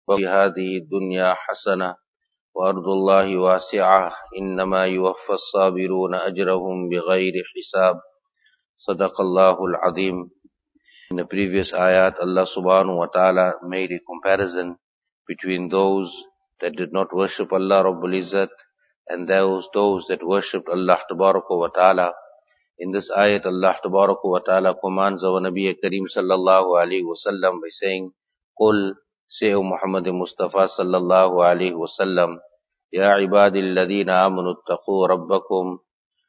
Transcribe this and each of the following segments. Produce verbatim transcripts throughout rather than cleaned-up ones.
وفي هذه الدنيا حسنة وأرض الله واسعة إنما يوفى الصابرون أجرهم بغير حساب. صدق الله العظيم. In the previous ayat, Allah subhanahu wa ta'ala made a comparison between those that did not worship Allah Rabbul Izzat and those, those that worshipped Allah Tabaraka wa ta'ala. In this ayat, Allah Tabaraka wa ta'ala commands our Nabi Kareem sallallahu alayhi wa sallam by saying, Qul, say O Muhammad Mustafa sallallahu alayhi wa sallam, Ya ibadi alladhina amanu attaqu rabbakum,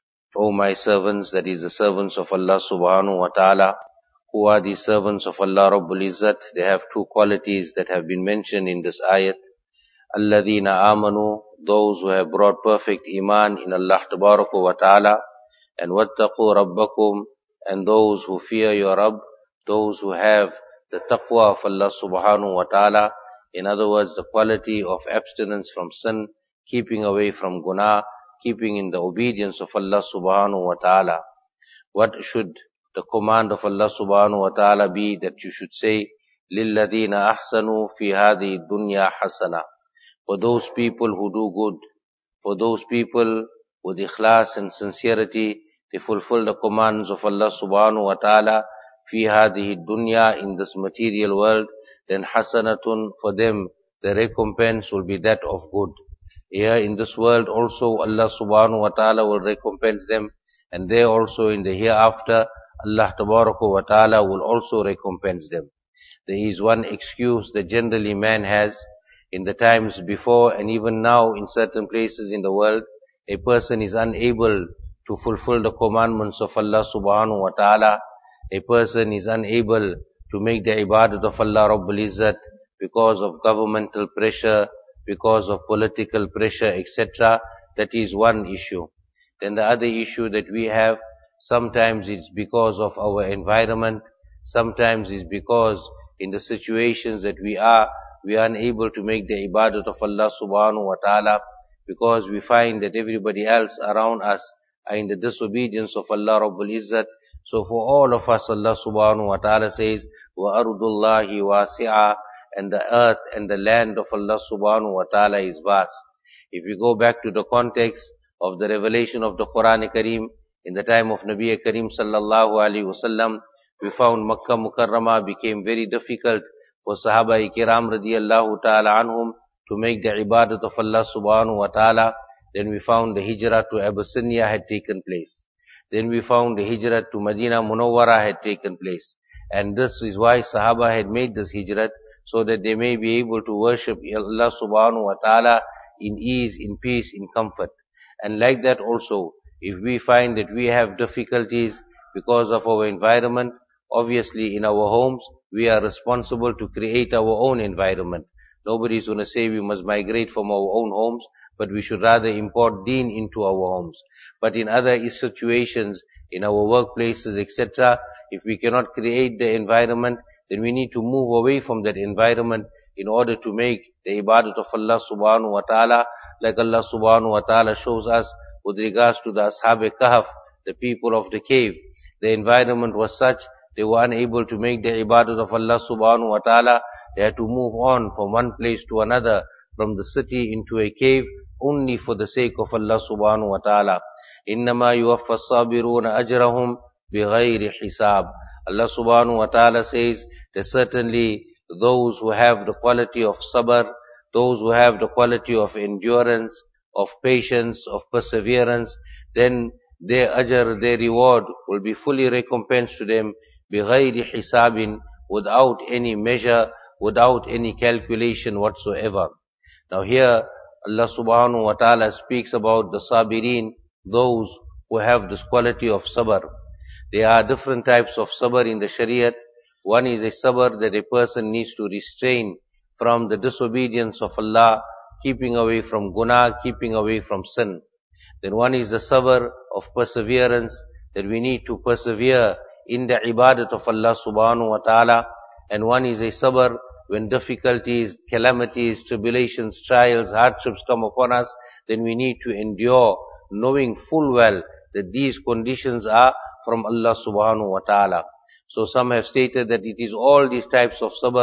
O my servants, that is the servants of Allah subhanahu wa ta'ala. Who are these servants of Allah Rabbul Izzat? They have two qualities that have been mentioned in this ayat. Alladhina amanu, those who have brought perfect iman in Allah Tabaraka wa ta'ala. And wattaqu rabbakum, and those who fear your Rabb, those who have the taqwa of Allah subhanahu wa ta'ala. In other words, the quality of abstinence from sin, keeping away from guna, keeping in the obedience of Allah subhanahu wa ta'ala. What should the command of Allah subhanahu wa ta'ala be? That you should say, لِلَّذِينَ أَحْسَنُوا فِي هَذِهِ الدُّنْيَا حَسَنًا. For those people who do good, for those people with ikhlas and sincerity, they fulfill the commands of Allah subhanahu wa ta'ala, فِي هَذِهِ الدُّنْيَا, in this material world, then hasanatun, for them the recompense will be that of good. Here in this world also Allah subhanahu wa ta'ala will recompense them, and there also in the hereafter Allah tabaraka wa ta'ala will also recompense them. There is one excuse that generally man has in the times before and even now in certain places in the world. A person is unable to fulfill the commandments of Allah subhanahu wa ta'ala. A person is unable to make the ibadat of Allah Rabbul Izzat because of governmental pressure, because of political pressure, et cetera. That is one issue. Then the other issue that we have, sometimes it's because of our environment, sometimes it's because in the situations that we are, we are unable to make the ibadat of Allah subhanahu wa ta'ala, because we find that everybody else around us are in the disobedience of Allah Rabbul Izzat. So for all of us, Allah subhanahu wa ta'ala says, وَأَرْضُ اللَّهِ وَاسِعَةً, and the earth and the land of Allah subhanahu wa ta'ala is vast. If we go back to the context of the revelation of the Quran Kareem, in the time of Nabi Kareem sallallahu alayhi wa sallam, we found Makkah Mukarramah became very difficult for Sahaba Kiram radiyallahu ta'ala anhum to make the ibadat of Allah subhanahu wa ta'ala. Then we found the hijrah to Abyssinia had taken place. Then we found the hijrah to Medina Munawwara had taken place. And this is why Sahaba had made this hijrah, so that they may be able to worship Allah subhanahu wa ta'ala in ease, in peace, in comfort. And like that also, if we find that we have difficulties because of our environment, obviously in our homes, we are responsible to create our own environment. Nobody is going to say we must migrate from our own homes, but we should rather import deen into our homes. But in other situations, in our workplaces, et cetera, if we cannot create the environment, then we need to move away from that environment in order to make the ibadat of Allah subhanahu wa ta'ala, like Allah subhanahu wa ta'ala shows us with regards to the Ashab Kahf, the people of the cave. The environment was such, they were unable to make the ibadat of Allah subhanahu wa ta'ala. They had to move on from one place to another, from the city into a cave, only for the sake of Allah subhanahu wa ta'ala. إِنَّمَا يُوَفَّى الصَّابِرُونَ أَجْرَهُمْ بِغَيْرِ حِسَابٍ. Allah subhanahu wa ta'ala says that certainly those who have the quality of sabr, those who have the quality of endurance, of patience, of perseverance, then their ajr, their reward will be fully recompensed to them بِغَيْرِ حِسَابٍ, without any measure, without any calculation whatsoever. Now here Allah subhanahu wa ta'ala speaks about the sabirin, those who have this quality of sabr. There are different types of sabr in the Shariat. One is a sabr that a person needs to restrain from the disobedience of Allah, keeping away from guna, keeping away from sin. Then one is the sabr of perseverance, that we need to persevere in the ibadat of Allah subhanahu wa ta'ala. And one is a sabr when difficulties, calamities, tribulations, trials, hardships come upon us, then we need to endure, knowing full well that these conditions are from Allah subhanahu wa ta'ala. So some have stated that it is all these types of sabr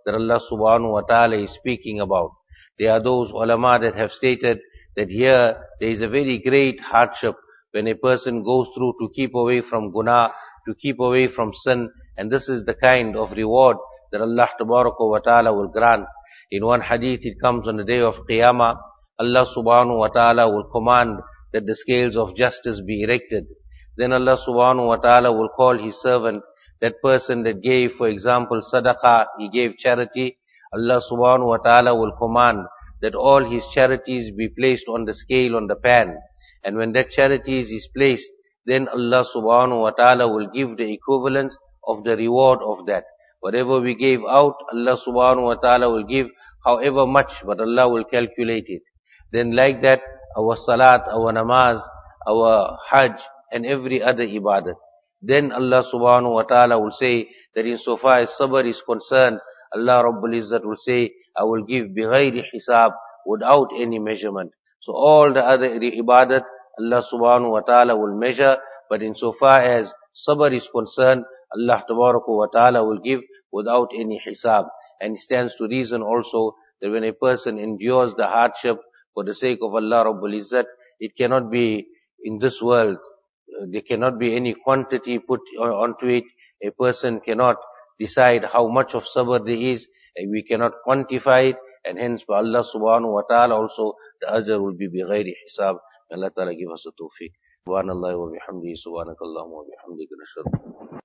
that Allah subhanahu wa ta'ala is speaking about. There are those ulama that have stated that here there is a very great hardship when a person goes through to keep away from guna, to keep away from sin, and this is the kind of reward that Allah tabaraka wa ta'ala will grant. In one hadith it comes on the day of Qiyamah, Allah subhanahu wa ta'ala will command that the scales of justice be erected. Then Allah subhanahu wa ta'ala will call His servant, that person that gave, for example, sadaqah, he gave charity, Allah subhanahu wa ta'ala will command that all his charities be placed on the scale, on the pan. And when that charities is placed, then Allah subhanahu wa ta'ala will give the equivalence of the reward of that. Whatever we gave out, Allah subhanahu wa ta'ala will give however much, but Allah will calculate it. Then like that, our salat, our namaz, our hajj, and every other ibadat. Then Allah subhanahu wa ta'ala will say that insofar as sabr is concerned, Allah Rabbul Izzat will say, I will give bighayri hisab, without any measurement. So all the other ibadat, Allah subhanahu wa ta'ala will measure, but insofar as sabr is concerned, Allah tabaraka wa ta'ala will give without any hisab. And it stands to reason also that when a person endures the hardship for the sake of Allah Rabbul Izzat, it cannot be in this world, there cannot be any quantity put onto it. A person cannot decide how much of sabr there is, and we cannot quantify it, and hence by Allah subhanahu wa ta'ala also the ajr will be bighayri hisab. May Allah ta'ala give us the tawfiq. Subhanallah wa bihamdihi, subhanakallahumma wa bihamdika nashhadu